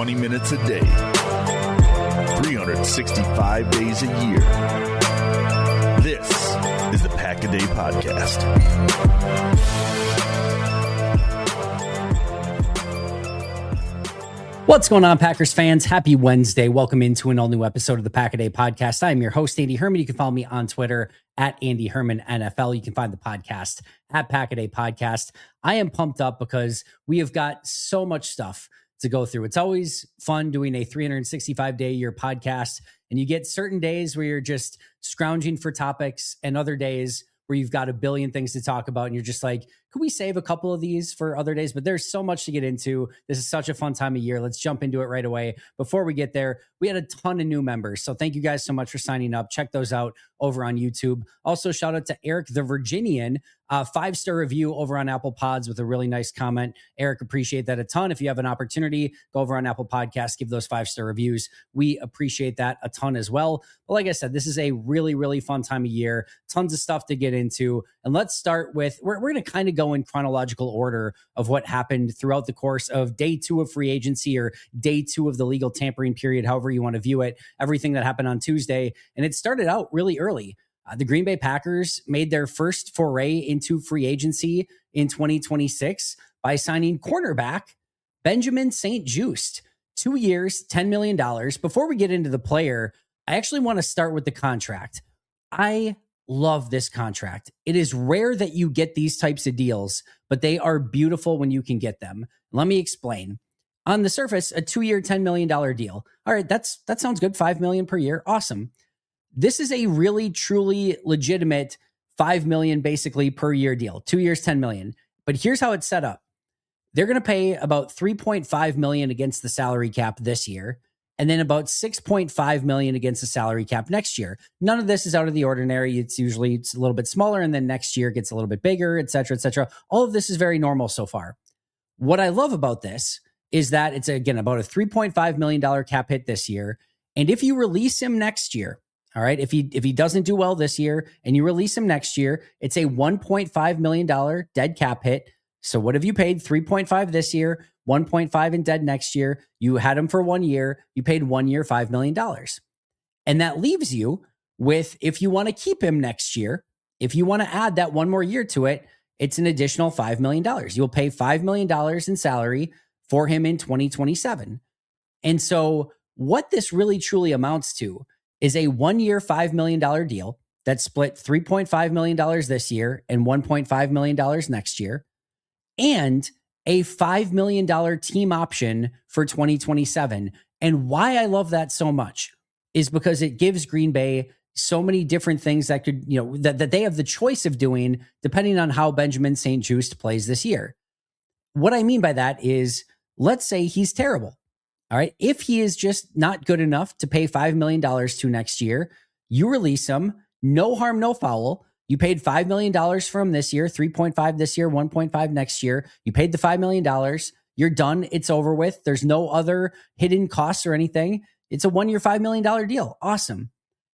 20 minutes a day, 365 days a year. This is the Pack-A-Day Podcast. What's going on, Packers fans? Happy Wednesday. Welcome into an all-new episode of the Pack-A-Day Podcast. I'm your host, Andy Herman. You can follow me on Twitter at Andy Herman NFL. You can find the podcast at Pack-A-Day Podcast. I am pumped up because we have got so much stuff to go through. It's always fun doing a 365-day-a-year podcast, and you get certain days where you're just scrounging for topics and other days where you've got a billion things to talk about, and you're just like, could we save a couple of these for other days? But there's so much to get into. This is such a fun time of year. Let's jump into it right away. Before we get there, we had a ton of new members. So thank you guys so much for signing up. Check those out over on YouTube. Also, shout out to Eric the Virginian, 5-star review over on Apple Pods with a really nice comment. Eric, appreciate that a ton. If you have an opportunity, go over on Apple Podcasts, give those 5-star reviews. We appreciate that a ton as well. But like I said, this is a really, really fun time of year. Tons of stuff to get into. And let's start with, we're going to kind of go in chronological order of what happened throughout the course of day 2 of free agency, or day 2 of the legal tampering period, however you want to view it, everything that happened on Tuesday. And it started out really early. The Green Bay Packers made their first foray into free agency in 2026 by signing cornerback Benjamin St-Juste. 2 years, $10 million. Before we get into the player, I actually want to start with the contract. I love this contract. It is rare that you get these types of deals, but they are beautiful when you can get them. Let me explain. On the surface, a 2-year, $10 million deal. All right, that sounds good. $5 million per year. Awesome. This is a really, truly legitimate $5 million basically per year deal. 2 years, $10 million. But here's how it's set up. They're going to pay about $3.5 million against the salary cap this year, and then about $6.5 million against the salary cap next year. None of this is out of the ordinary. It's a little bit smaller, and then next year gets a little bit bigger, et cetera, et cetera. All of this is very normal so far. What I love about this is that it's, again, about a $3.5 million cap hit this year. And if you release him next year, all right, if he doesn't do well this year and you release him next year, it's a $1.5 million dead cap hit. So what have you paid? 3.5 this year, 1.5 in dead next year. You had him for 1 year. You paid 1 year, $5 million. And that leaves you with, if you want to keep him next year, if you want to add that 1 more year to it, it's an additional $5 million. You'll pay $5 million in salary for him in 2027. And so what this really truly amounts to is a 1 year, $5 million deal that split $3.5 million this year and $1.5 million next year, and a $5 million team option for 2027. And why I love that so much is because it gives Green Bay so many different things that could, that they have the choice of doing depending on how Benjamin St-Juste plays this year. What I mean by that is, let's say he's terrible. All right. If he is just not good enough to pay $5 million to next year, you release him. No harm, no foul. You paid $5 million for him this year, 3.5 this year, 1.5 next year. You paid the $5 million. You're done. It's over with. There's no other hidden costs or anything. It's a 1 year, $5 million deal. Awesome.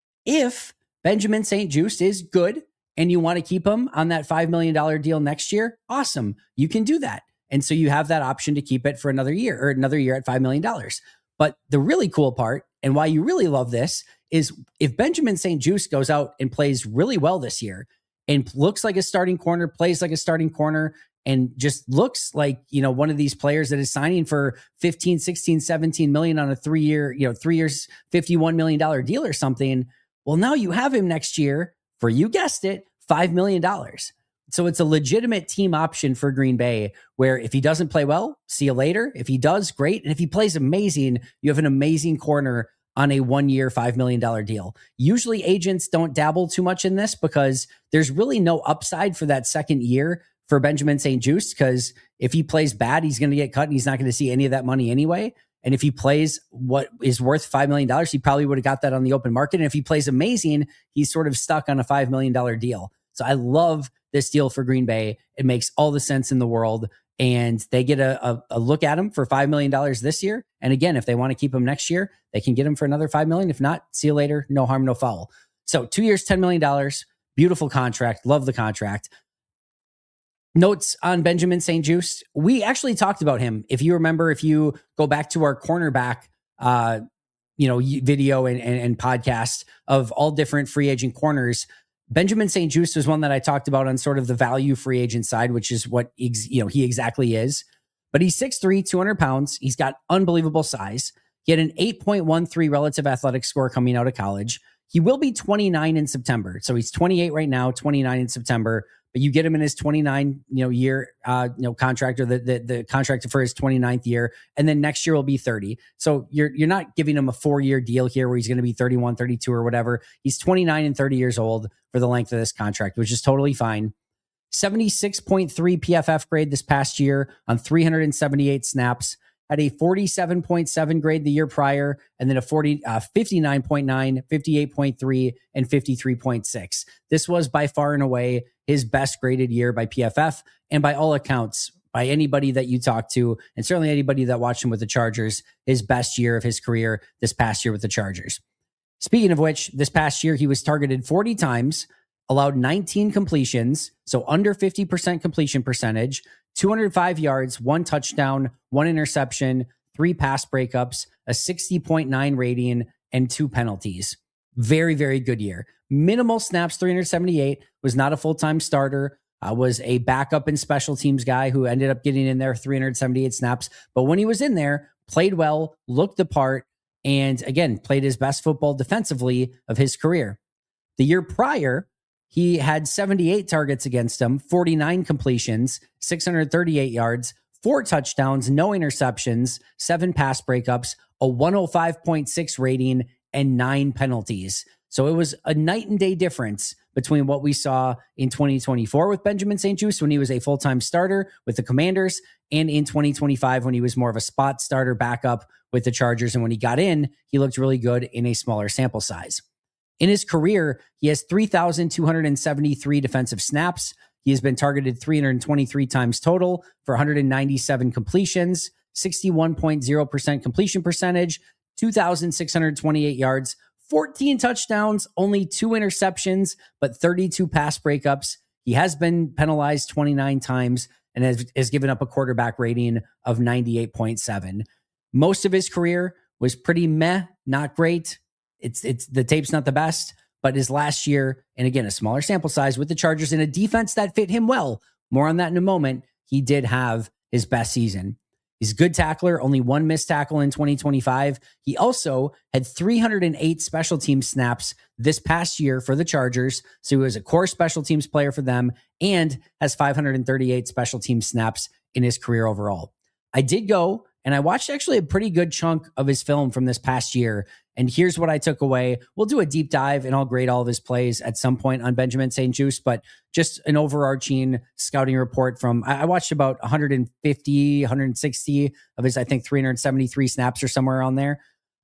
If Benjamin St-Juste is good and you want to keep him on that $5 million deal next year, awesome. You can do that. And so you have that option to keep it for another year at $5 million. But the really cool part, and why you really love this, is if Benjamin St-Juste goes out and plays really well this year and looks like a starting corner, plays like a starting corner, and just looks like, one of these players that is signing for 15, 16, 17 million on a 3 year, 3 years, $51 million deal or something. Well, now you have him next year for, you guessed it, $5 million. So it's a legitimate team option for Green Bay, where if he doesn't play well, see you later. If he does, great. And if he plays amazing, you have an amazing corner on a 1 year, $5 million deal. Usually agents don't dabble too much in this because there's really no upside for that second year for Benjamin St-Juste, because if he plays bad, he's going to get cut and he's not going to see any of that money anyway. And if he plays what is worth $5 million, he probably would have got that on the open market. And if he plays amazing, he's sort of stuck on a $5 million deal. So I love this deal for Green Bay. It makes all the sense in the world. And they get a look at him for $5 million this year. And again, if they want to keep him next year, they can get him for another $5 million. If not, see you later. No harm, no foul. So 2 years, $10 million. Beautiful contract. Love the contract. Notes on Benjamin St-Juste. We actually talked about him. If you remember, if you go back to our cornerback, video and podcast of all different free agent corners, Benjamin St-Juste was one that I talked about on sort of the value free agent side, which is what he exactly is. But he's 6'3", 200 pounds. He's got unbelievable size. He had an 8.13 relative athletic score coming out of college. He will be 29 in September. So he's 28 right now, 29 in September. But you get him in his 29 year contract, or the contract for his 29th year, and then next year will be 30. So you're not giving him a 4-year deal here where he's going to be 31, 32 or whatever. He's 29 and 30 years old for the length of this contract, which is totally fine. 76.3 PFF grade this past year on 378 snaps. Had a 47.7 grade the year prior, and then a 59.9, 58.3, and 53.6. This was by far and away his best graded year by PFF, and by all accounts, by anybody that you talk to, and certainly anybody that watched him with the Chargers, his best year of his career this past year with the Chargers. Speaking of which, this past year he was targeted 40 times, allowed 19 completions, so under 50% completion percentage, 205 yards, 1 touchdown, 1 interception, 3 pass breakups, a 60.9 rating, and 2 penalties. Very, very good year. Minimal snaps, 378, was not a full-time starter, was a backup and special teams guy who ended up getting in there 378 snaps. But when he was in there, played well, looked the part, and again, played his best football defensively of his career. The year prior, he had 78 targets against him, 49 completions, 638 yards, 4 touchdowns, no interceptions, 7 pass breakups, a 105.6 rating, and 9 penalties. So it was a night and day difference between what we saw in 2024 with Benjamin St-Juste when he was a full-time starter with the Commanders, and in 2025 when he was more of a spot starter backup with the Chargers. And when he got in, he looked really good in a smaller sample size. In his career, he has 3,273 defensive snaps. He has been targeted 323 times total for 197 completions, 61.0% completion percentage, 2,628 yards, 14 touchdowns, only 2 interceptions, but 32 pass breakups. He has been penalized 29 times and has given up a quarterback rating of 98.7. Most of his career was pretty meh, not great. It's the tape's not the best, but his last year, and again, a smaller sample size with the Chargers in a defense that fit him well, more on that in a moment, he did have his best season. He's a good tackler, only 1 missed tackle in 2025. He also had 308 special team snaps this past year for the Chargers, so he was a core special teams player for them and has 538 special team snaps in his career overall. I did go and I watched actually a pretty good chunk of his film from this past year. And here's what I took away. We'll do a deep dive and I'll grade all of his plays at some point on Benjamin St-Juste, but just an overarching scouting report from, I watched about 150, 160 of his, I think 373 snaps or somewhere around there.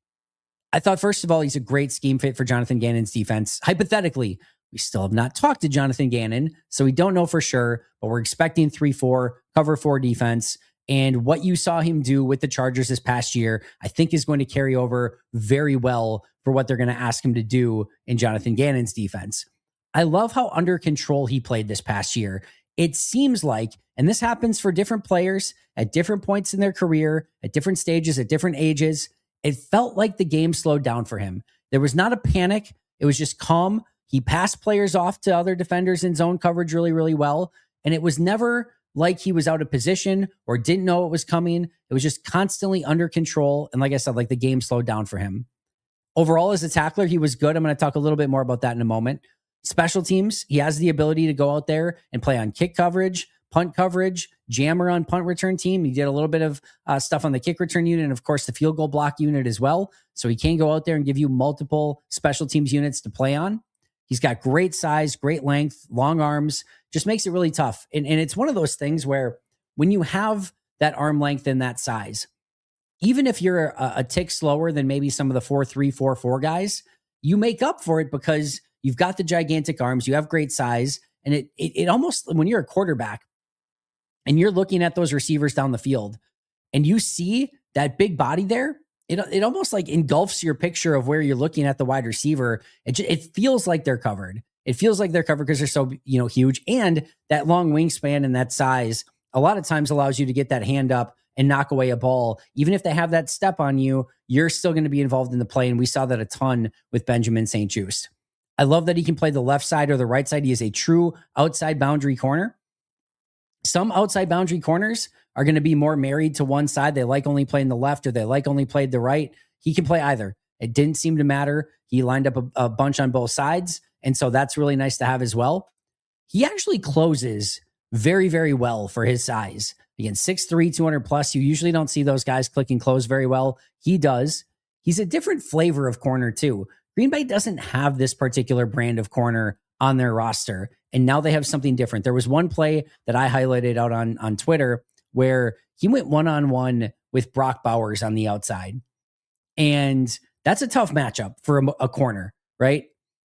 I thought, first of all, he's a great scheme fit for Jonathan Gannon's defense. Hypothetically, we still have not talked to Jonathan Gannon, so we don't know for sure, but we're expecting 3-4, cover 4 defense. And what you saw him do with the Chargers this past year, I think is going to carry over very well for what they're going to ask him to do in Jonathan Gannon's defense. I love how under control he played this past year. It seems like, and this happens for different players at different points in their career, at different stages, at different ages, it felt like the game slowed down for him. There was not a panic. It was just calm. He passed players off to other defenders in zone coverage really, really well. And it was never like he was out of position or didn't know it was coming. It was just constantly under control. And like I said, like the game slowed down for him. Overall, as a tackler, he was good. I'm going to talk a little bit more about that in a moment. Special teams, he has the ability to go out there and play on kick coverage, punt coverage, jammer on punt return team. He did a little bit of stuff on the kick return unit and, of course, the field goal block unit as well. So he can go out there and give you multiple special teams units to play on. He's got great size, great length, long arms, just makes it really tough. And it's one of those things where when you have that arm length and that size, even if you're a tick slower than maybe some of the 4.3, 4.4 guys, you make up for it because you've got the gigantic arms, you have great size, and it almost, when you're a quarterback and you're looking at those receivers down the field and you see that big body there, it almost like engulfs your picture of where you're looking at the wide receiver. It feels like they're covered. It feels like their cover because they're so, huge. And that long wingspan and that size a lot of times allows you to get that hand up and knock away a ball. Even if they have that step on you, you're still going to be involved in the play. And we saw that a ton with Benjamin St-Juste. I love that he can play the left side or the right side. He is a true outside boundary corner. Some outside boundary corners are going to be more married to one side. They like only playing the left or they like only playing the right. He can play either. It didn't seem to matter. He lined up a bunch on both sides. And so that's really nice to have as well. He actually closes very, very well for his size. Again, 6'3", 200 plus. You usually don't see those guys click and close very well. He does. He's a different flavor of corner too. Green Bay doesn't have this particular brand of corner on their roster. And now they have something different. There was one play that I highlighted out on Twitter where he went one-on-one with Brock Bowers on the outside. And that's a tough matchup for a corner, right?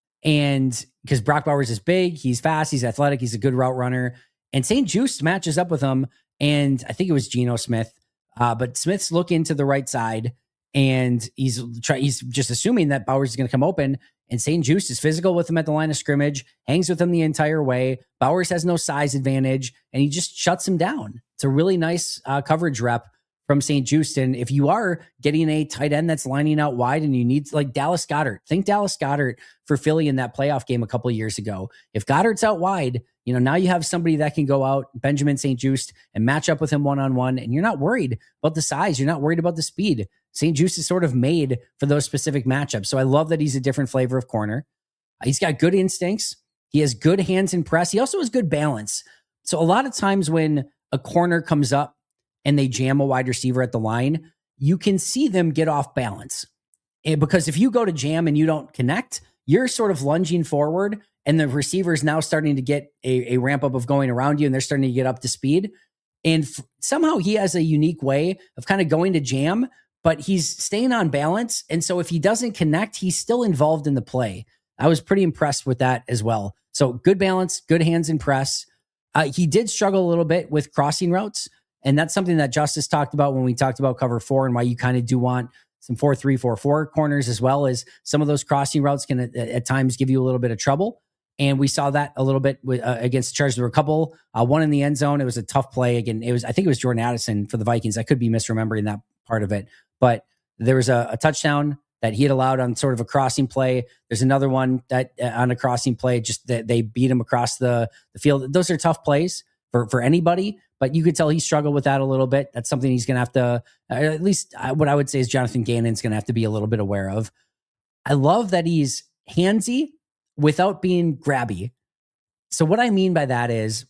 And because Brock Bowers is big, he's fast, he's athletic, he's a good route runner. And St-Juste matches up with him. And I think it was Geno Smith. But Smith's looking to the right side. And he's just assuming that Bowers is going to come open. And St-Juste is physical with him at the line of scrimmage, hangs with him the entire way. Bowers has no size advantage, and he just shuts him down. It's a really nice coverage rep from St-Juste. And if you are getting a tight end that's lining out wide and you need, like Dallas Goedert, think Dallas Goedert for Philly in that playoff game a couple of years ago. If Goddard's out wide, now you have somebody that can go out, Benjamin St-Juste, and match up with him one-on-one, and you're not worried about the size. You're not worried about the speed. St-Juste is sort of made for those specific matchups. So I love that he's a different flavor of corner. He's got good instincts. He has good hands and press. He also has good balance. So a lot of times when a corner comes up and they jam a wide receiver at the line, you can see them get off balance. And because if you go to jam and you don't connect, you're sort of lunging forward and the receiver is now starting to get a ramp up of going around you and they're starting to get up to speed. And somehow he has a unique way of kind of going to jam, but he's staying on balance. And so if he doesn't connect, he's still involved in the play. I was pretty impressed with that as well. So good balance, good hands and press. He did struggle a little bit with crossing routes. And that's something that Justice talked about when we talked about cover 4 and why you kind of do want some 4-3, 4-4 corners, as well as some of those crossing routes can at times give you a little bit of trouble. And we saw that a little bit against the Chargers. There were a couple, one in the end zone. It was a tough play. Again, I think it was Jordan Addison for the Vikings. I could be misremembering that part of it. But there was a touchdown that he had allowed on sort of a crossing play. There's another one that on a crossing play, just that they beat him across the field. Those are tough plays for anybody, but you could tell he struggled with that a little bit. That's something he's going to have to, at least what I would say is Jonathan Gannon's going to have to be a little bit aware of. I love that he's handsy without being grabby. So what I mean by that is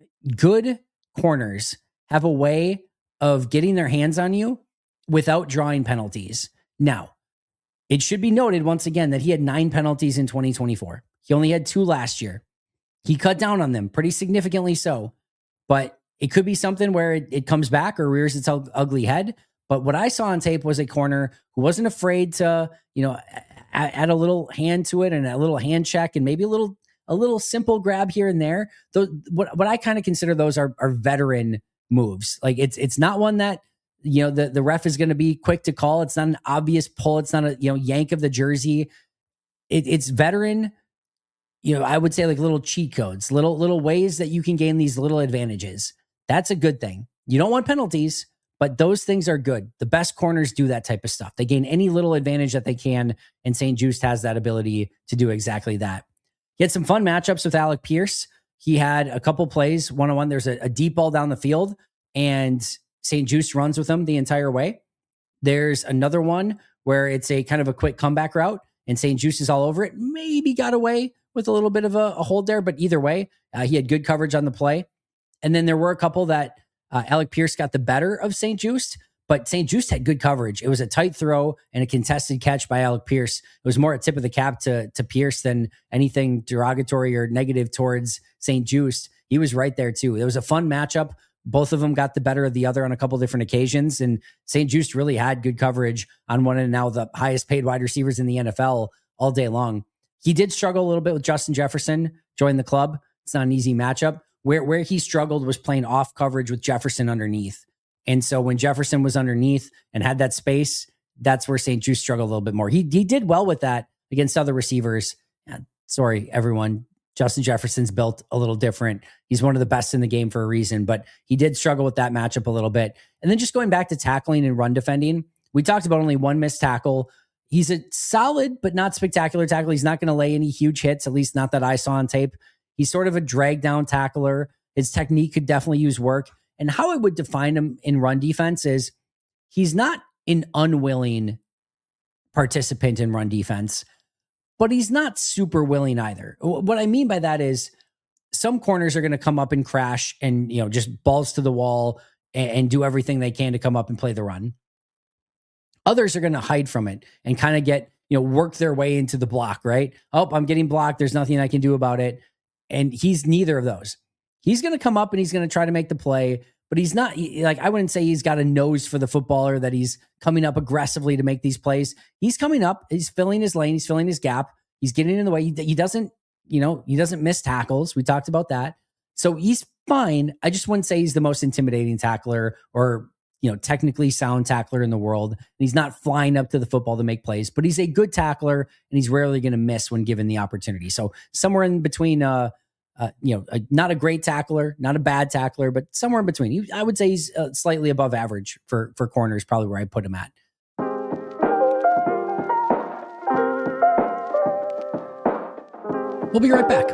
good corners have a way of getting their hands on you without drawing penalties. Now, it should be noted once again that he had 9 penalties in 2024. He only had 2 last year. He cut down on them pretty significantly so, but it could be something where it comes back or rears its ugly head. But what I saw on tape was a corner who wasn't afraid to, add a little hand to it and a little hand check and maybe a little simple grab here and there. Those, what I kind of consider those are veteran moves. Like it's not one that, the ref is going to be quick to call. It's not an obvious pull. It's not a, yank of the jersey. It's veteran, I would say like little cheat codes, little ways that you can gain these little advantages. That's a good thing. You don't want penalties, but those things are good. The best corners do that type of stuff. They gain any little advantage that they can, and St-Juste has that ability to do exactly that. He had some fun matchups with Alec Pierce. He had a couple plays, one-on-one. There's a deep ball down the field, and St-Juste runs with him the entire way. There's another one where it's a kind of a quick comeback route, and St-Juste is all over it. Maybe got away with a little bit of a hold there, but either way, he had good coverage on the play. And then there were a couple that Alec Pierce got the better of St-Juste, but St-Juste had good coverage. It was a tight throw and a contested catch by Alec Pierce. It was more a tip of the cap to Pierce than anything derogatory or negative towards St-Juste. He was right there too. It was a fun matchup. Both of them got the better of the other on a couple different occasions, and St-Juste really had good coverage on one of now the highest paid wide receivers in the NFL all day long. He did struggle a little bit with Justin Jefferson, joined the club. It's not an easy matchup. Where he struggled was playing off coverage with Jefferson underneath. And so when Jefferson was underneath and had that space, that's where St-Juste struggled a little bit more. He did well with that against other receivers. Sorry, everyone. Justin Jefferson's built a little different. He's one of the best in the game for a reason, but he did struggle with that matchup a little bit. And then just going back to tackling and run defending, we talked about only one missed tackle. He's a solid but not spectacular tackle. He's not going to lay any huge hits, at least not that I saw on tape. He's sort of a drag down tackler. His technique could definitely use work. And how I would define him in run defense is he's not an unwilling participant in run defense, but he's not super willing either. What I mean by that is some corners are going to come up and crash and, just balls to the wall and do everything they can to come up and play the run. Others are going to hide from it and kind of get, work their way into the block, right? Oh, I'm getting blocked. There's nothing I can do about it. And he's neither of those. He's going to come up and he's going to try to make the play, but he's not I wouldn't say he's got a nose for the footballer that he's coming up aggressively to make these plays. He's coming up, he's filling his lane, he's filling his gap. He's getting in the way. He doesn't, he doesn't miss tackles. We talked about that. So he's fine. I just wouldn't say he's the most intimidating tackler or, technically sound tackler in the world. And he's not flying up to the football to make plays, but he's a good tackler and he's rarely going to miss when given the opportunity. So somewhere in between, not a great tackler, not a bad tackler, but somewhere in between. I would say he's slightly above average for corners, probably where I put him at. We'll be right back.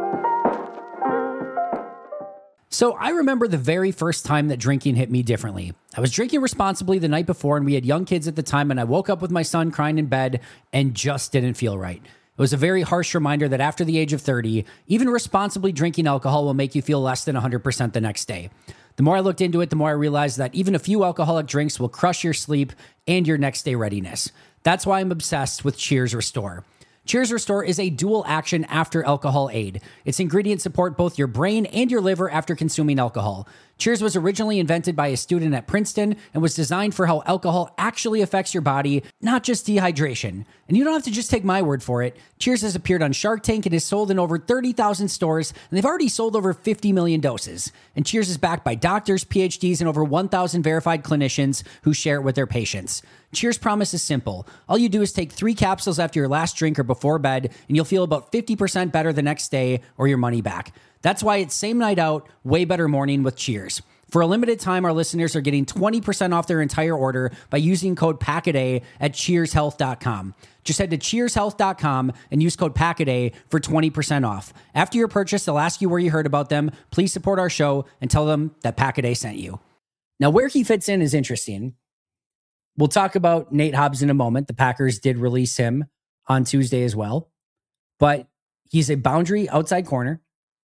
So I remember the very first time that drinking hit me differently. I was drinking responsibly the night before, and we had young kids at the time, and I woke up with my son crying in bed and just didn't feel right. It was a very harsh reminder that after the age of 30, even responsibly drinking alcohol will make you feel less than 100% the next day. The more I looked into it, the more I realized that even a few alcoholic drinks will crush your sleep and your next day readiness. That's why I'm obsessed with Cheers Restore. Cheers Restore is a dual action after alcohol aid. Its ingredients support both your brain and your liver after consuming alcohol. Cheers was originally invented by a student at Princeton and was designed for how alcohol actually affects your body, not just dehydration. And you don't have to just take my word for it. Cheers has appeared on Shark Tank and is sold in over 30,000 stores, and they've already sold over 50 million doses. And Cheers is backed by doctors, PhDs, and over 1,000 verified clinicians who share it with their patients. Cheers' promise is simple. All you do is take 3 capsules after your last drink or before bed, and you'll feel about 50% better the next day or your money back. That's why it's same night out, way better morning with Cheers. For a limited time, our listeners are getting 20% off their entire order by using code PACKADAY at cheershealth.com. Just head to cheershealth.com and use code PACKADAY for 20% off. After your purchase, they'll ask you where you heard about them. Please support our show and tell them that Packaday sent you. Now, where he fits in is interesting. We'll talk about Nate Hobbs in a moment. The Packers did release him on Tuesday as well, but he's a boundary outside corner.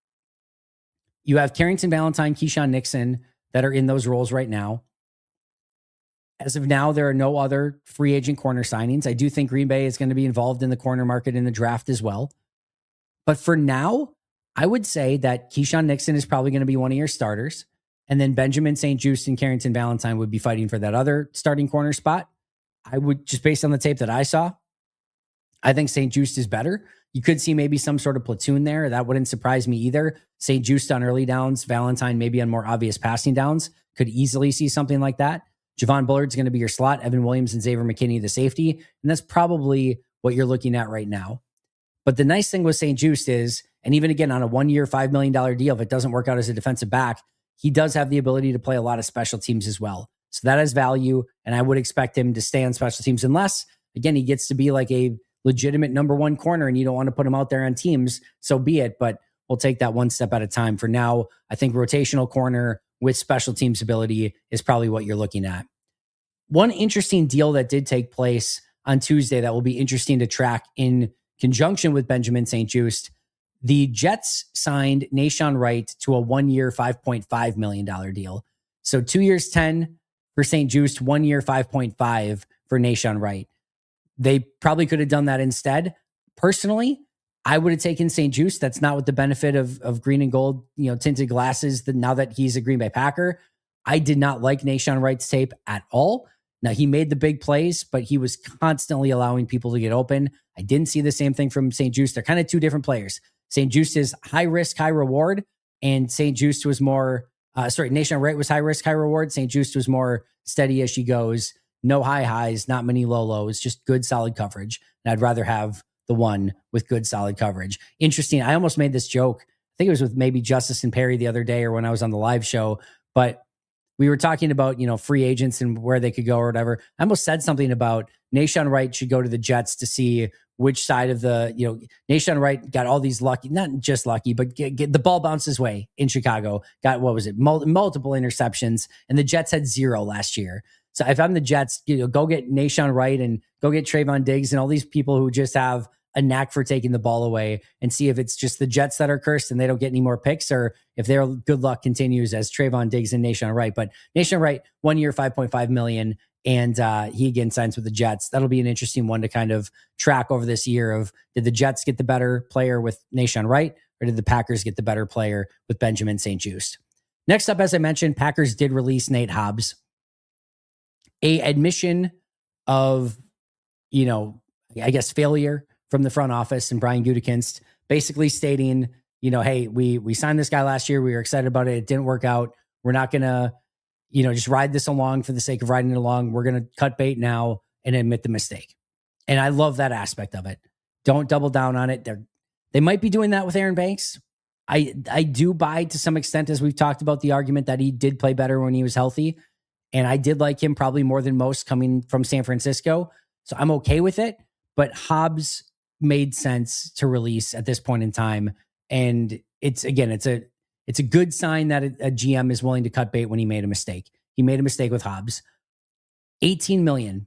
You have Carrington Valentine, Keyshawn Nixon that are in those roles right now. As of now, there are no other free agent corner signings. I do think Green Bay is going to be involved in the corner market in the draft as well. But for now, I would say that Keyshawn Nixon is probably going to be one of your starters. And then Benjamin St-Juste and Carrington Valentine would be fighting for that other starting corner spot. I would, just based on the tape that I saw, I think St-Juste is better. You could see maybe some sort of platoon there. That wouldn't surprise me either. St-Juste on early downs, Valentine maybe on more obvious passing downs. Could easily see something like that. Javon Bullard's going to be your slot. Evan Williams and Xavier McKinney, the safety. And that's probably what you're looking at right now. But the nice thing with St-Juste is, and even again on a 1-year, $5 million deal, if it doesn't work out as a defensive back, he does have the ability to play a lot of special teams as well. So that has value. And I would expect him to stay on special teams unless, again, he gets to be like a legitimate number 1 corner and you don't want to put him out there on teams, so be it. But we'll take that one step at a time. For now, I think rotational corner with special teams ability is probably what you're looking at. One interesting deal that did take place on Tuesday that will be interesting to track in conjunction with Benjamin St-Juste, the Jets signed Nahshon Wright to a 1-year, $5.5 million deal. So 2 years, 10 for St-Juste, 1 year, 5.5 for Nahshon Wright. They probably could have done that instead. Personally, I would have taken St-Juste. That's not with the benefit of green and gold, tinted glasses. Now that he's a Green Bay Packer, I did not like Nahshon Wright's tape at all. Now, he made the big plays, but he was constantly allowing people to get open. I didn't see the same thing from St-Juste. They're kind of 2 different players. St-Juste is high risk, high reward, and St-Juste was more, Nahshon Wright was high risk, high reward. St-Juste was more steady as she goes. No high highs, not many low lows, just good solid coverage. And I'd rather have the one with good, solid coverage. Interesting. I almost made this joke. I think it was with maybe Justice and Perry the other day or when I was on the live show, but we were talking about, free agents and where they could go or whatever. I almost said something about Nahshon Wright should go to the Jets to see which side of the, Nahshon Wright got all these lucky, not just lucky, but get the ball bounced his way in Chicago. Got, multiple interceptions, and the Jets had 0 last year. So if I'm the Jets, go get Nahshon Wright and go get Trayvon Diggs and all these people who just have a knack for taking the ball away, and see if it's just the Jets that are cursed and they don't get any more picks, or if their good luck continues as Trayvon Diggs and Nahshon Wright. But Nahshon Wright, 1 year, $5.5 million, and he again signs with the Jets. That'll be an interesting one to kind of track over this year of, did the Jets get the better player with Nahshon Wright, or did the Packers get the better player with Benjamin St-Juste? Next up, as I mentioned, Packers did release Nate Hobbs. A admission of, failure from the front office and Brian Gutekunst, basically stating, hey, we signed this guy last year. We were excited about it. It didn't work out. We're not going to, just ride this along for the sake of riding it along. We're going to cut bait now and admit the mistake. And I love that aspect of it. Don't double down on it. They might be doing that with Aaron Banks. I do buy to some extent, as we've talked about, the argument that he did play better when he was healthy. And I did like him probably more than most coming from San Francisco. So I'm okay with it. But Hobbs made sense to release at this point in time. And it's a good sign that a GM is willing to cut bait when he made a mistake. He made a mistake with Hobbs. $18 million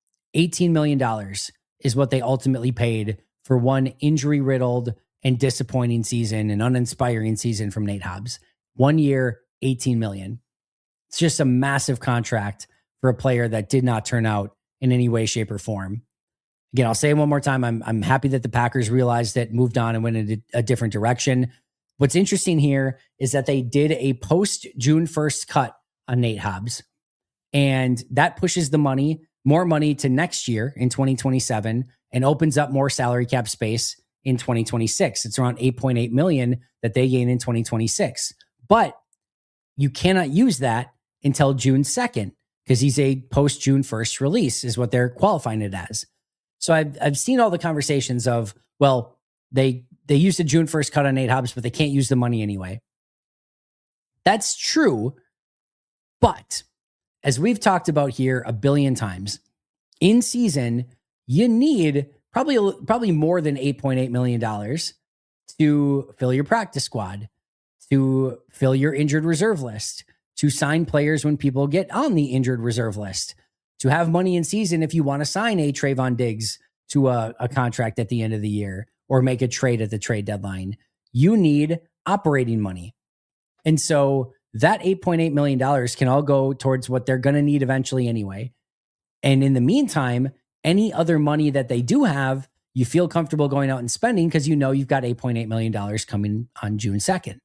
is what they ultimately paid for one injury-riddled and disappointing season, an uninspiring season from Nate Hobbs. 1 year, $18 million. It's just a massive contract for a player that did not turn out in any way, shape, or form. Again, I'll say it one more time. I'm happy that the Packers realized it, moved on, and went in a different direction. What's interesting here is that they did a post-June 1st cut on Nate Hobbs, and that pushes more money to next year in 2027 and opens up more salary cap space in 2026. It's around $8.8 million that they gain in 2026. But you cannot use that until June 2nd because he's a post-June 1st release is what they're qualifying it as. So I've seen all the conversations of, well, they used a June 1st cut on Nate Hobbs, but they can't use the money anyway. That's true. But as we've talked about here a billion times, in season, you need probably more than $8.8 million to fill your practice squad, to fill your injured reserve list, to sign players when people get on the injured reserve list, to have money in season if you want to sign a Trayvon Diggs to a contract at the end of the year or make a trade at the trade deadline. You need operating money. And so that $8.8 million can all go towards what they're going to need eventually anyway. And in the meantime, any other money that they do have, you feel comfortable going out and spending because you know you've got $8.8 million coming on June 2nd.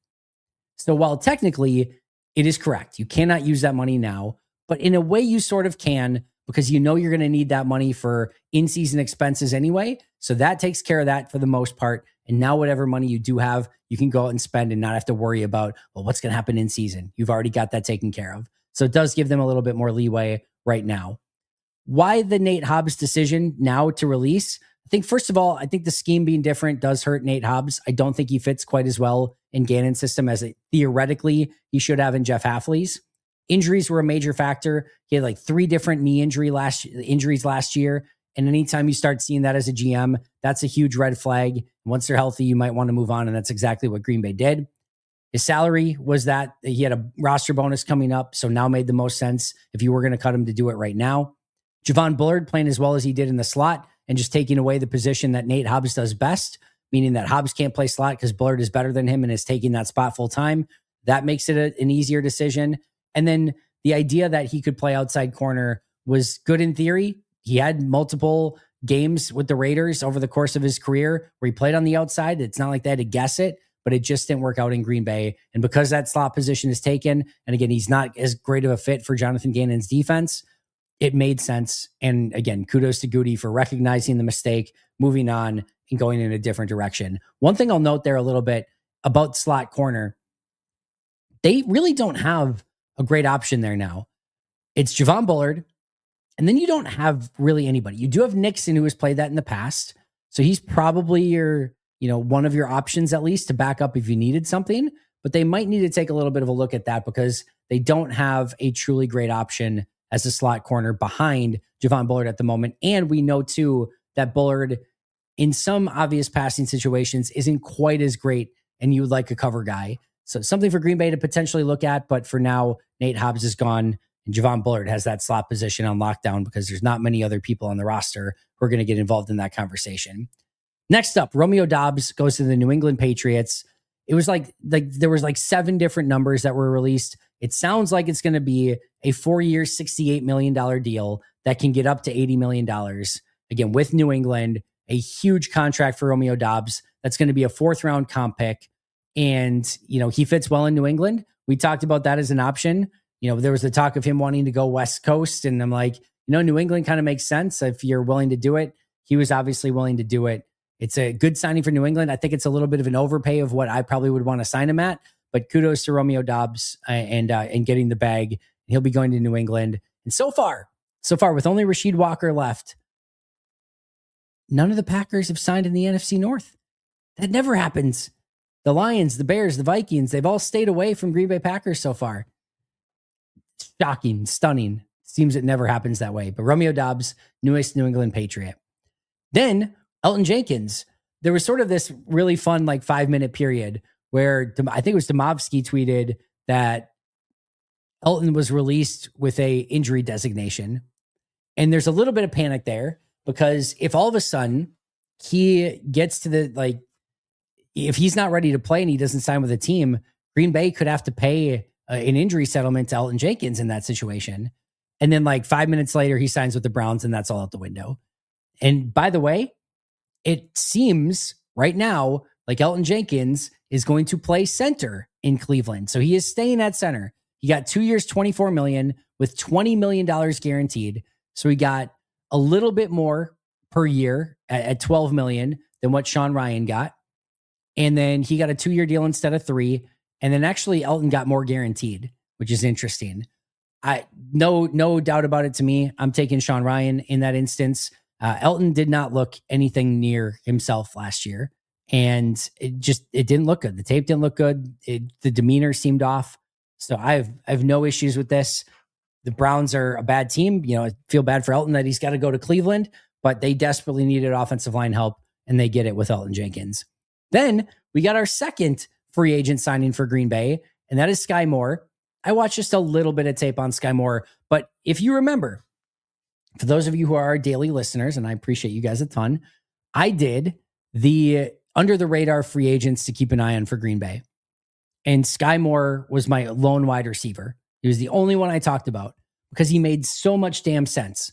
So while technically it is correct, you cannot use that money now, but in a way you sort of can because you know you're going to need that money for in-season expenses anyway. So that takes care of that for the most part. And now whatever money you do have, you can go out and spend and not have to worry about, well, what's going to happen in season? You've already got that taken care of. So it does give them a little bit more leeway right now. Why the Nate Hobbs decision now to release? I think, first of all, I think the scheme being different does hurt Nate Hobbs. I don't think he fits quite as well in Gannon's system as theoretically he should have in Jeff Hafley's. Injuries were a major factor. He had like 3 different knee injuries last year. And anytime you start seeing that as a GM, that's a huge red flag. Once they're healthy, you might want to move on. And that's exactly what Green Bay did. His salary was that he had a roster bonus coming up. So now made the most sense if you were going to cut him to do it right now. Javon Bullard playing as well as he did in the slot and just taking away the position that Nate Hobbs does best, meaning that Hobbs can't play slot because Bullard is better than him and is taking that spot full time. That makes it an easier decision. And then the idea that he could play outside corner was good in theory. He had multiple games with the Raiders over the course of his career where he played on the outside. It's not like they had to guess it, but it just didn't work out in Green Bay. And because that slot position is taken, and again, he's not as great of a fit for Jonathan Gannon's defense, it made sense. And again, kudos to Goody for recognizing the mistake, moving on, and going in a different direction. One thing I'll note there a little bit about slot corner, they really don't have a great option there now. It's Javon Bullard, and then you don't have really anybody. You do have Nixon, who has played that in the past. So he's probably your, one of your options at least to back up if you needed something, but they might need to take a little bit of a look at that because they don't have a truly great option as a slot corner behind Javon Bullard at the moment. And we know too that Bullard in some obvious passing situations isn't quite as great and you would like a cover guy. So something for Green Bay to potentially look at, but for now, Nate Hobbs is gone and Javon Bullard has that slot position on lockdown because there's not many other people on the roster who are going to get involved in that conversation. Next up, Romeo Doubs goes to the New England Patriots. It was like there was 7 different numbers that were released. It sounds like it's going to be a 4-year, $68 million deal that can get up to $80 million. Again, with New England, a huge contract for Romeo Doubs. That's going to be a 4th-round comp pick. And, he fits well in New England. We talked about that as an option. There was the talk of him wanting to go West Coast. And I'm like, New England kind of makes sense if you're willing to do it. He was obviously willing to do it. It's a good signing for New England. I think it's a little bit of an overpay of what I probably would want to sign him at, but kudos to Romeo Doubs and getting the bag. He'll be going to New England. And so far, with only Rasheed Walker left, none of the Packers have signed in the NFC North. That never happens. The Lions, the Bears, the Vikings, they've all stayed away from Green Bay Packers so far. Shocking, stunning. Seems it never happens that way. But Romeo Doubs, newest New England Patriot. Then Elgton Jenkins. There was sort of this really fun 5-minute period where I think it was Demovsky tweeted that Elgton was released with a injury designation. And there's a little bit of panic there because if all of a sudden he gets to if he's not ready to play and he doesn't sign with a team, Green Bay could have to pay an injury settlement to Elgton Jenkins in that situation. And then 5 minutes later, he signs with the Browns and that's all out the window. And by the way, it seems right now like Elgton Jenkins is going to play center in Cleveland. So he is staying at center. He got 2 years, $24 million with $20 million guaranteed. So he got a little bit more per year at $12 million than what Sean Ryan got. And then he got a 2-year deal instead of 3. And then actually Elgton got more guaranteed, which is interesting. No doubt about it to me. I'm taking Sean Ryan in that instance. Elgton did not look anything near himself last year. And it didn't look good. The tape didn't look good. The demeanor seemed off. So I have no issues with this. The Browns are a bad team. I feel bad for Elgton that he's got to go to Cleveland, but they desperately needed offensive line help and they get it with Elgton Jenkins. Then we got our second free agent signing for Green Bay, and that is Sky Moore. I watched just a little bit of tape on Sky Moore, but if you remember, for those of you who are our daily listeners, and I appreciate you guys a ton, I did the under the radar free agents to keep an eye on for Green Bay. And Sky Moore was my lone wide receiver. He was the only one I talked about because he made so much damn sense.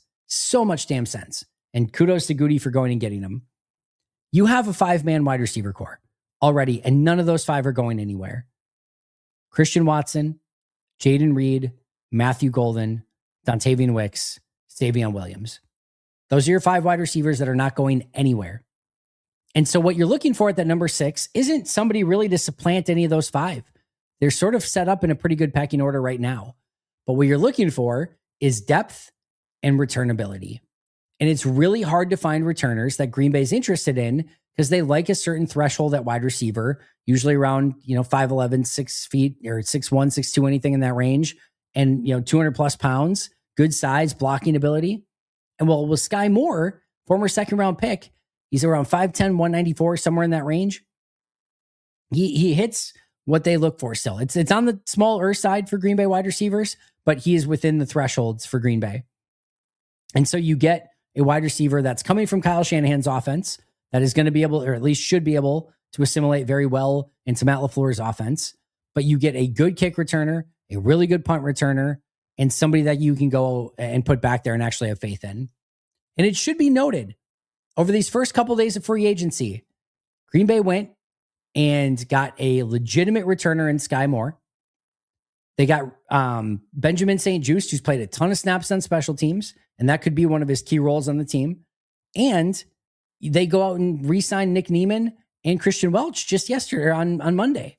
And kudos to Goody for going and getting him. You have a 5-man wide receiver core already, and none of those 5 are going anywhere. Christian Watson, Jaden Reed, Matthew Golden, Dontavian Wicks, Savion Williams. Those are your 5 wide receivers that are not going anywhere. And so what you're looking for at that number 6 isn't somebody really to supplant any of those 5. They're sort of set up in a pretty good pecking order right now. But what you're looking for is depth and returnability. And it's really hard to find returners that Green Bay's interested in because they like a certain threshold at wide receiver, usually around, 5'11", 6 feet or 6'1", 6'2", anything in that range. And, 200 plus pounds, good size, blocking ability. And well, with Sky Moore, former 2nd-round pick, he's around 5'10", 194, somewhere in that range. He hits what they look for still. It's on the smaller side for Green Bay wide receivers, but he is within the thresholds for Green Bay. And so you get a wide receiver that's coming from Kyle Shanahan's offense that is going to be able, or at least should be able, to assimilate very well into Matt LaFleur's offense. But you get a good kick returner, a really good punt returner, and somebody that you can go and put back there and actually have faith in. And it should be noted, over these first couple of days of free agency, Green Bay went and got a legitimate returner in Sky Moore. They got Benjamin St-Juste, who's played a ton of snaps on special teams, and that could be one of his key roles on the team. And they go out and re-sign Nick Niemann and Christian Welch just yesterday on Monday.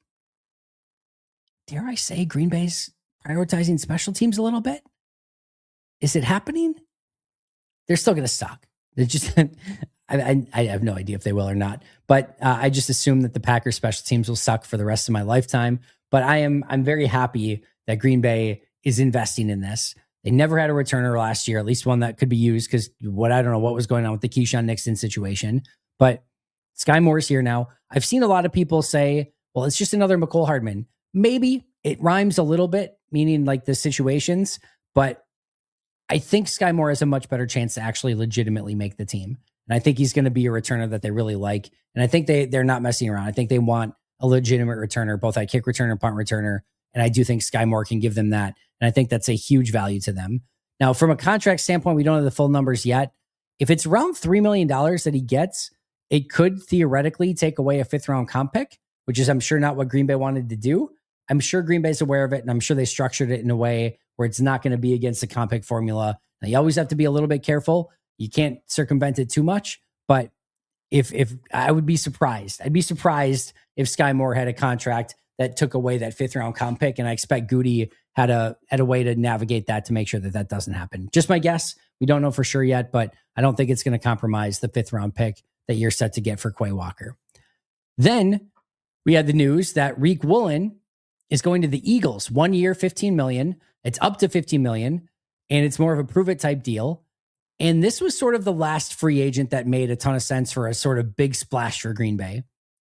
Dare I say Green Bay's prioritizing special teams a little bit? Is it happening? They're still going to suck. They're just, I have no idea if they will or not, but I just assume that the Packers special teams will suck for the rest of my lifetime. But I'm very happy that Green Bay is investing in this. They never had a returner last year, at least one that could be used, because I don't know what was going on with the Keyshawn Nixon situation. But Sky Moore's here now. I've seen a lot of people say, well, it's just another Mecole Hardman. Maybe it rhymes a little bit, meaning like the situations, but I think Sky Moore has a much better chance to actually legitimately make the team. And I think he's going to be a returner that they really like. And I think they're not messing around. I think they want a legitimate returner, both at kick returner and punt returner. And I do think Sky Moore can give them that. And I think that's a huge value to them. Now, from a contract standpoint, we don't have the full numbers yet. If it's around $3 million that he gets, it could theoretically take away a 5th round comp pick, which is, I'm sure, not what Green Bay wanted to do. I'm sure Green Bay's aware of it, and I'm sure they structured it in a way where it's not going to be against the comp pick formula. Now, you always have to be a little bit careful. You can't circumvent it too much, but if I would be surprised. I'd be surprised if Sky Moore had a contract that took away that 5th round comp pick, and I expect Goody had a way to navigate that to make sure that doesn't happen. Just my guess. We don't know for sure yet, but I don't think it's going to compromise the 5th round pick that you're set to get for Quay Walker. Then we had the news that Riq Woolen is going to the Eagles. 1 year, $15 million. It's up to $15 million, and it's more of a prove it type deal. And this was sort of the last free agent that made a ton of sense for a sort of big splash for Green Bay.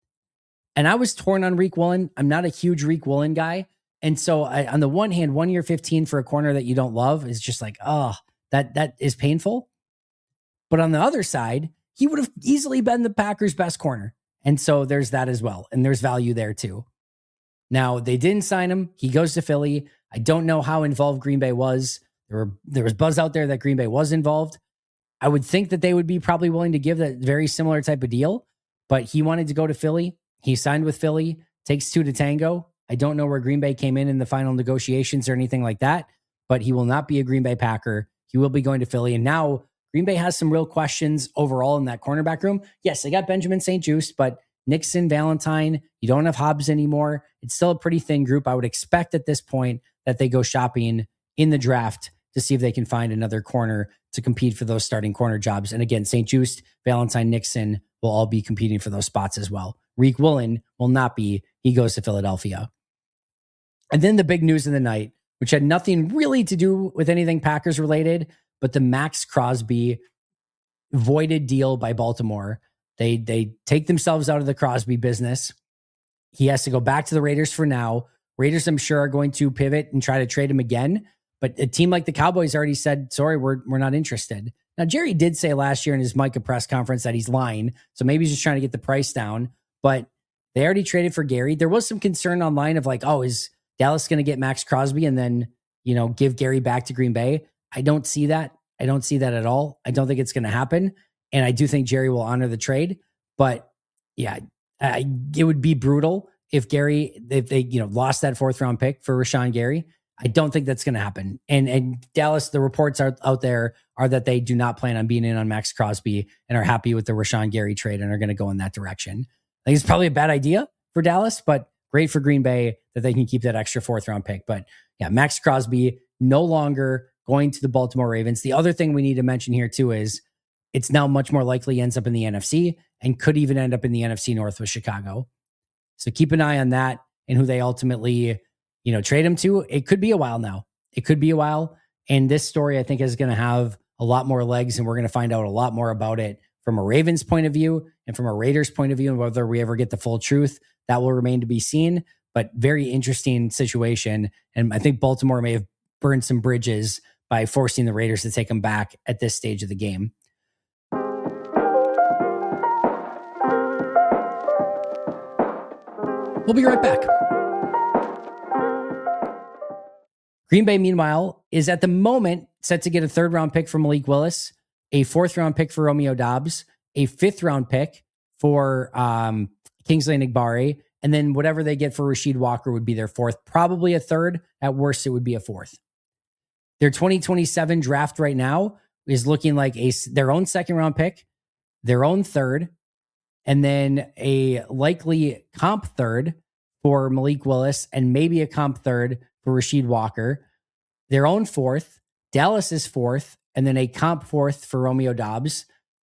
And I was torn on Riq Woolen. I'm not a huge Riq Woolen guy. And so on the one hand, 1 year, 15 for a corner that you don't love is just like, oh, that is painful. But on the other side, he would have easily been the Packers' best corner. And so there's that as well. And there's value there too. Now, they didn't sign him. He goes to Philly. I don't know how involved Green Bay was. There was buzz out there that Green Bay was involved. I would think that they would be probably willing to give that very similar type of deal, but he wanted to go to Philly. He signed with Philly, takes 2 to tango. I don't know where Green Bay came in the final negotiations or anything like that, but he will not be a Green Bay Packer. He will be going to Philly. And now Green Bay has some real questions overall in that cornerback room. Yes, they got Benjamin St-Juste, but Nixon, Valentine, you don't have Hobbs anymore. It's still a pretty thin group. I would expect at this point that they go shopping in the draft to see if they can find another corner to compete for those starting corner jobs. And again, St-Juste, Valentine, Nixon will all be competing for those spots as well. Riq Woolen will not be. He goes to Philadelphia. And then the big news of the night, which had nothing really to do with anything Packers related, but the Max Crosby voided deal by Baltimore. They take themselves out of the Crosby business. He has to go back to the Raiders for now. Raiders, I'm sure, are going to pivot and try to trade him again. But a team like the Cowboys already said, sorry, we're not interested. Now, Jerry did say last year in his Micah press conference that he's lying. So maybe he's just trying to get the price down. But they already traded for Gary. There was some concern online of like, oh, is Dallas going to get Max Crosby and then, give Gary back to Green Bay? I don't see that. I don't see that at all. I don't think it's going to happen. And I do think Jerry will honor the trade. But yeah, it would be brutal if they lost that 4th round pick for Rashawn Gary. I don't think that's going to happen. And Dallas, the reports out there are that they do not plan on being in on Max Crosby and are happy with the Rashawn Gary trade and are going to go in that direction. I think it's probably a bad idea for Dallas, but great for Green Bay that they can keep that extra 4th round pick. But yeah, Max Crosby no longer going to the Baltimore Ravens. The other thing we need to mention here too is it's now much more likely ends up in the NFC and could even end up in the NFC North with Chicago. So keep an eye on that and who they ultimately, trade him to. It could be a while now. It could be a while. And this story, I think, is going to have a lot more legs, and we're going to find out a lot more about it from a Ravens point of view and from a Raiders point of view. And whether we ever get the full truth, that will remain to be seen. But very interesting situation. And I think Baltimore may have burned some bridges by forcing the Raiders to take them back at this stage of the game. We'll be right back. Green Bay, meanwhile, is at the moment set to get a 3rd round pick for Malik Willis, a 4th round pick for Romeo Doubs, a 5th round pick for Kingsley Enagbare, and then whatever they get for Rasheed Walker would be their 4th, probably a 3rd. At worst, it would be a 4th. Their 2027 draft right now is looking like their own 2nd round pick, their own 3rd, and then a likely comp 3rd for Malik Willis, and maybe a comp 3rd for Rasheed Walker, their own 4th, Dallas's 4th, and then a comp 4th for Romeo Doubs.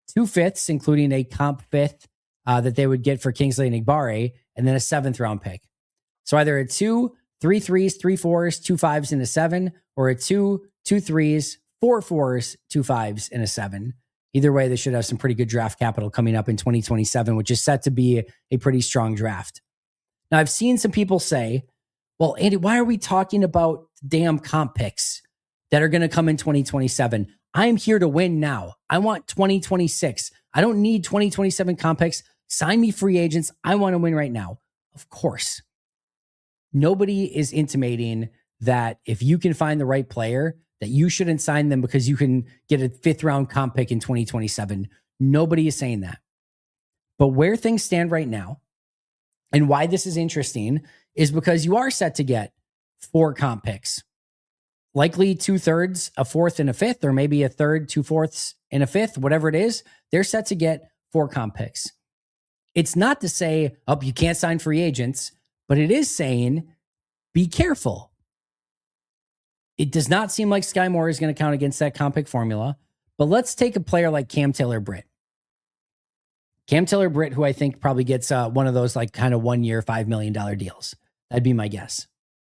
2 fifths, including a comp fifth that they would get for Kingsley Enagbare, and then a 7th round pick. So either a 2, 3 3s, 3 4s, 2 5s, and a 7, or a 2, 2 3s, 4 4s, 2 5s, and a 7. Either way, they should have some pretty good draft capital coming up in 2027, which is set to be a pretty strong draft. Now, I've seen some people say, well, Andy, why are we talking about damn comp picks that are going to come in 2027? I'm here to win now. I want 2026. I don't need 2027 comp picks. Sign me free agents. I want to win right now. Of course. Nobody is intimating that if you can find the right player, that you shouldn't sign them because you can get a 5th round comp pick in 2027. Nobody is saying that. But where things stand right now, and why this is interesting, is because you are set to get 4 comp picks. Likely 2/3, a 4th, and a 5th, or maybe a 3rd, 2/4, and a 5th, whatever it is. They're set to get 4 comp picks. It's not to say, oh, you can't sign free agents, but it is saying, be careful. It does not seem like Sky Moore is going to count against that comp pick formula, but let's take a player like Cam Taylor-Britt. Cam Taylor-Britt, who I think probably gets one of those like kind of 1-year, $5 million deals. That'd be my guess.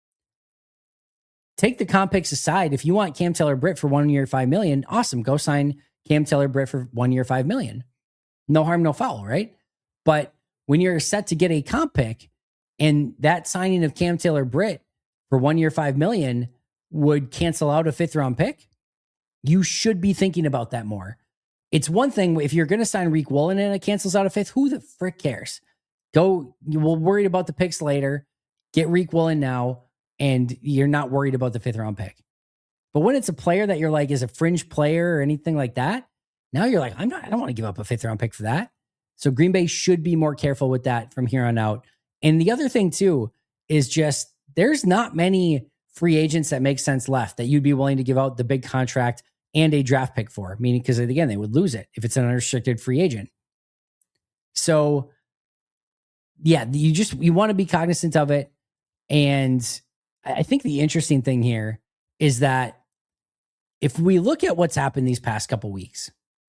Take the comp picks aside. If you want Cam Taylor-Britt for 1 year, $5 million, awesome. Go sign Cam Taylor-Britt for 1 year, $5 million. No harm, no foul, right? But when you're set to get a comp pick and that signing of Cam Taylor-Britt for 1 year, $5 million would cancel out a 5th round pick, you should be thinking about that more. It's one thing if you're going to sign Riq Woolen and it cancels out a 5th, who the frick cares? We'll worry about the picks later. Get Riq Woolen now, and you're not worried about the 5th round pick. But when it's a player that you're like is a fringe player or anything like that, now you're like, I don't want to give up a 5th round pick for that. So Green Bay should be more careful with that from here on out. And the other thing too is just there's not many free agents that make sense left that you'd be willing to give out the big contract and a draft pick for, meaning because again, they would lose it if it's an unrestricted free agent. So yeah, you want to be cognizant of it. And I think the interesting thing here is that if we look at what's happened these past couple weeks,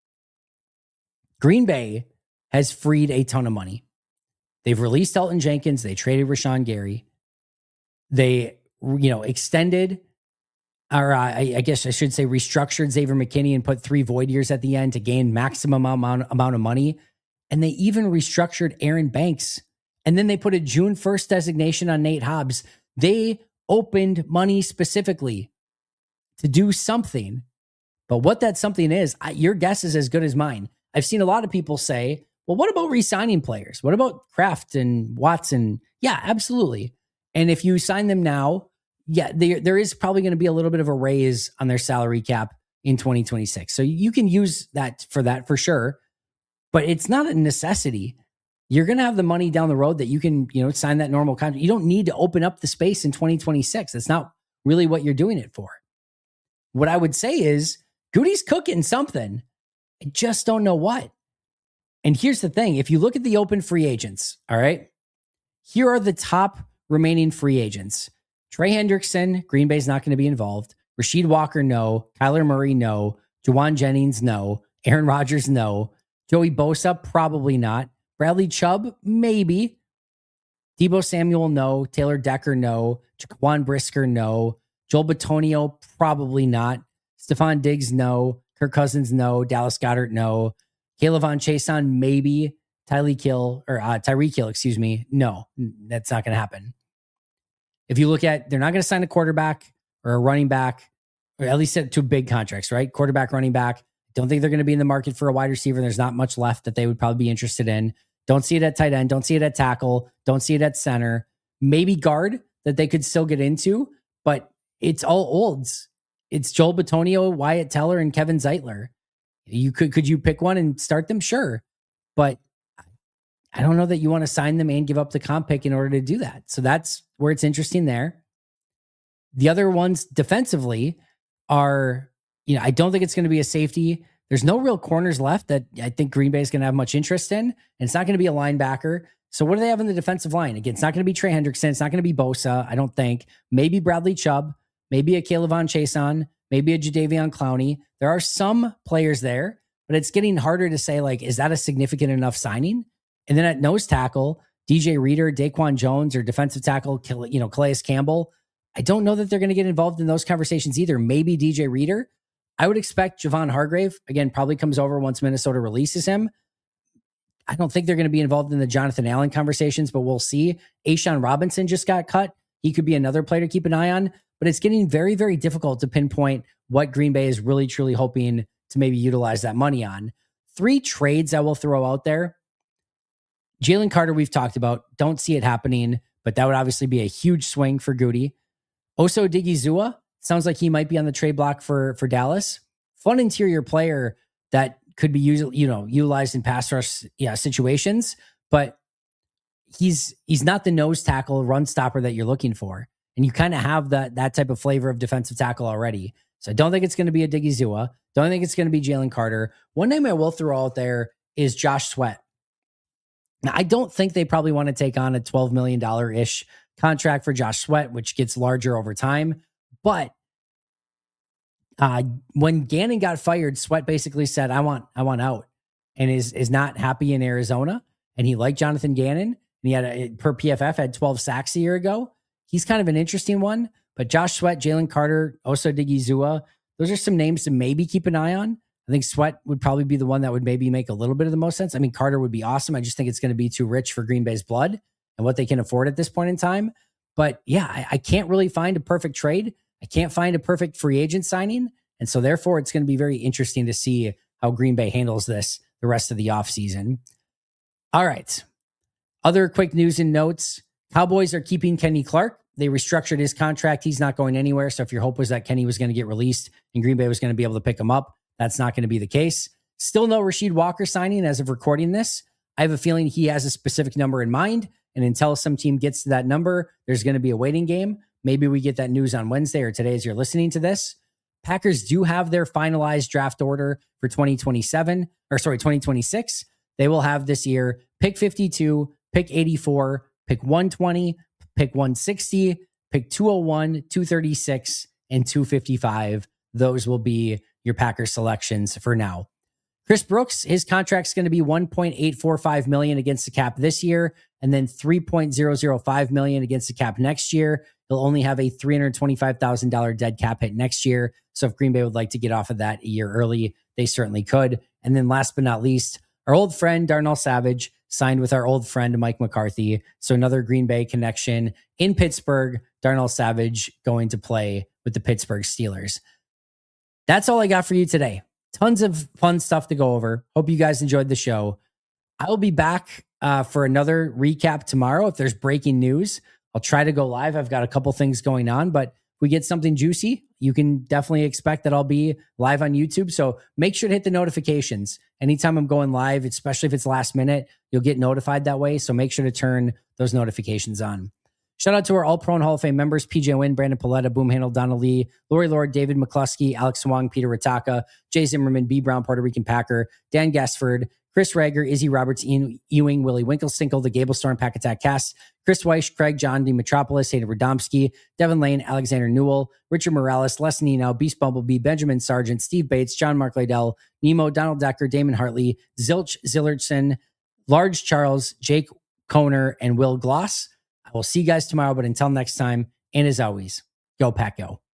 Green Bay has freed a ton of money. They've released Elton Jenkins. They traded Rashawn Gary. They, extended, or I guess I should say restructured Xavier McKinney and put 3 void years at the end to gain maximum amount of money. And they even restructured Aaron Banks. And then they put a June 1st designation on Nate Hobbs. They opened money specifically to do something. But what that something is, your guess is as good as mine. I've seen a lot of people say, well, what about re-signing players? What about Kraft and Watson? Yeah, absolutely. And if you sign them now, yeah, there is probably going to be a little bit of a raise on their salary cap in 2026. So you can use that for sure, but it's not a necessity. You're going to have the money down the road that you can, sign that normal contract. You don't need to open up the space in 2026. That's not really what you're doing it for. What I would say is Goody's cooking something. I just don't know what. And here's the thing. If you look at the open free agents, all right, here are the top remaining free agents. Trey Hendrickson, Green Bay's not going to be involved. Rasheed Walker, no. Kyler Murray, no. Juwan Jennings, no. Aaron Rodgers, no. Joey Bosa, probably not. Bradley Chubb, maybe. Deebo Samuel, no. Taylor Decker, no. Jaquan Brisker, no. Joel Bitonio, probably not. Stephon Diggs, no. Kirk Cousins, no. Dallas Goedert, no. Caleb Von Chason, maybe. Tyreek Hill, no. That's not going to happen. If you look at, they're not going to sign a quarterback or a running back, or at least 2 big contracts, right? Quarterback, running back. Don't think they're going to be in the market for a wide receiver. There's not much left that they would probably be interested in. Don't see it at tight end. Don't see it at tackle. Don't see it at center. Maybe guard that they could still get into, but it's all olds. It's Joel Bitonio, Wyatt Teller, and Kevin Zeitler. Could you pick one and start them? Sure. But I don't know that you want to sign them and give up the comp pick in order to do that. So that's where it's interesting there. The other ones defensively are, I don't think it's going to be a safety. There's no real corners left that I think Green Bay is going to have much interest in. And it's not going to be a linebacker. So what do they have in the defensive line? Again, it's not going to be Trey Hendrickson. It's not going to be Bosa, I don't think. Maybe Bradley Chubb. Maybe a Caleb Von Chason. Maybe a Jadeveon Clowney. There are some players there but it's getting harder to say, like, is that a significant enough signing? And then at nose tackle, DJ Reader, Daquan Jones, or defensive tackle, Calais Campbell, I don't know that they're going to get involved in those conversations either. Maybe DJ Reader. I would expect Javon Hargrave, again, probably comes over once Minnesota releases him. I don't think they're going to be involved in the Jonathan Allen conversations, but we'll see. A'Shawn Robinson just got cut. He could be another player to keep an eye on, but it's getting very, very difficult to pinpoint what Green Bay is really, truly hoping to maybe utilize that money on. 3 trades I will throw out there. Jalen Carter, we've talked about. Don't see it happening, but that would obviously be a huge swing for Goody. Osa Odigizua, sounds like he might be on the trade block for Dallas. Fun interior player that could be utilized in pass rush situations, but he's not the nose tackle run stopper that you're looking for. And you kind of have that type of flavor of defensive tackle already. So I don't think it's going to be a Odigizua. Don't think it's going to be Jalen Carter. One name I will throw out there is Josh Sweat. Now, I don't think they probably want to take on a $12 million-ish contract for Josh Sweat, which gets larger over time. But when Gannon got fired, Sweat basically said, I want out, and is not happy in Arizona. And he liked Jonathan Gannon. And he had, per PFF, had 12 sacks a year ago. He's kind of an interesting one. But Josh Sweat, Jalen Carter, Osa Odigizua, those are some names to maybe keep an eye on. I think Sweat would probably be the one that would maybe make a little bit of the most sense. I mean, Carter would be awesome. I just think it's going to be too rich for Green Bay's blood and what they can afford at this point in time. But yeah, I can't really find a perfect trade. I can't find a perfect free agent signing. And so therefore, it's going to be very interesting to see how Green Bay handles this the rest of the offseason. All right. Other quick news and notes. Cowboys are keeping Kenny Clark. They restructured his contract. He's not going anywhere. So if your hope was that Kenny was going to get released and Green Bay was going to be able to pick him up, that's not going to be the case. Still no Rasheed Walker signing as of recording this. I have a feeling he has a specific number in mind. And until some team gets to that number, there's going to be a waiting game. Maybe we get that news on Wednesday or today as you're listening to this. Packers do have their finalized draft order for 2026. They will have this year pick 52, pick 84, pick 120, pick 160, pick 201, 236, and 255. Those will be your Packers selections for now. Chris Brooks, his contract's going to be $1.845 million against the cap this year, and then $3.005 million against the cap next year. He'll only have a $325,000 dead cap hit next year. So if Green Bay would like to get off of that a year early, they certainly could. And then last but not least, our old friend Darnell Savage signed with our old friend Mike McCarthy. So another Green Bay connection in Pittsburgh. Darnell Savage going to play with the Pittsburgh Steelers. That's all I got for you today. Tons of fun stuff to go over. Hope you guys enjoyed the show. I will be back for another recap tomorrow. If there's breaking news, I'll try to go live. I've got a couple things going on, but if we get something juicy, you can definitely expect that I'll be live on YouTube. So make sure to hit the notifications. Anytime I'm going live, especially if it's last minute, you'll get notified that way. So make sure to turn those notifications on. Shout out to our All-Pro and Hall of Fame members, PJ Wynn, Brandon Paletta, Boom Handle, Donna Lee, Lori Lord, David McCluskey, Alex Wong, Peter Ritaka, Jay Zimmerman, B. Brown, Puerto Rican Packer, Dan Gassford, Chris Rager, Izzy Roberts, Ian Ewing, Willie Winklesinkel, the Gable Storm, Pack Attack Cast, Chris Weiss, Craig, John D. Metropolis, Hayden Radomski, Devin Lane, Alexander Newell, Richard Morales, Les Nino, Beast Bumblebee, Benjamin Sargent, Steve Bates, John Mark Liddell, Nemo, Donald Decker, Damon Hartley, Zilch Zillardson, Large Charles, Jake Koner, and Will Gloss. I will see you guys tomorrow, but until next time, and as always, go Pack Go.